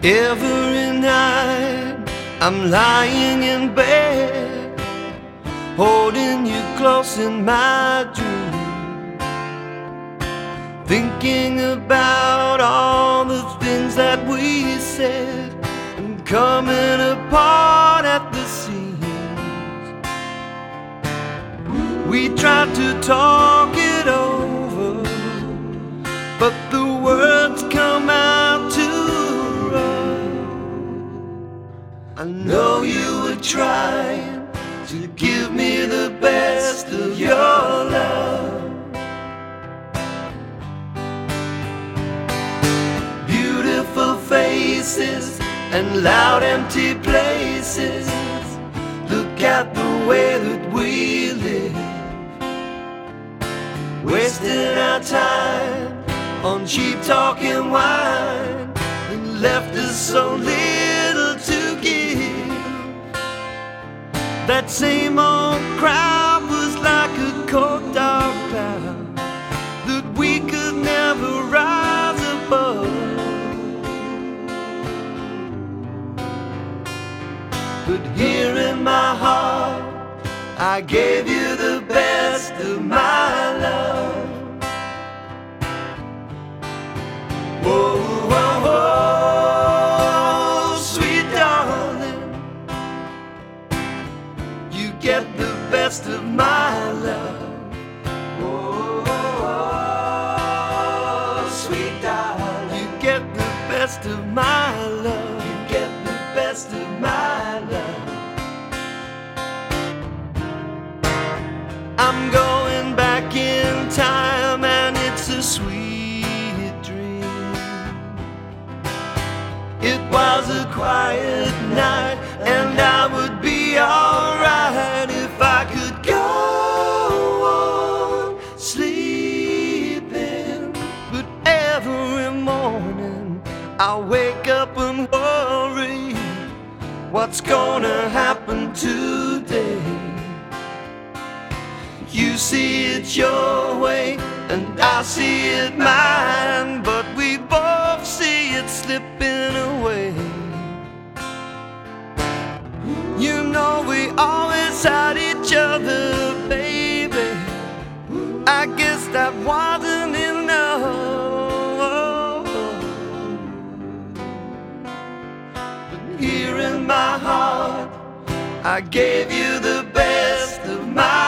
Every night I'm lying in bed, holding you close in my dream, thinking about all the things that we said and coming apart at the seams. We tried to talk it over, but the words come out too rough. I know you were trying to give me the best of your love. Beautiful faces and loud empty places. Look at the way that we live, wasting our time on cheap talk and wine, and left us so little to give. That same old crowd was like a cold dark cloud that we could never rise above. But here in my heart, I gave you the best of my love. Whoa, whoa, whoa, sweet darling, you get the best of my love. Whoa, whoa, sweet darling, you get the best of my love. You get the best of my love. I'm going back in time, and it's a sweet dream. It was a quiet night, and I would be alright if I could go on sleeping. But every morning I wake up and worry, what's gonna happen today? You see it your way, and I see it mine, but we both see it slipping away. You know we always had each other, baby. I guess that wasn't enough. But here in my heart, I gave you the best of my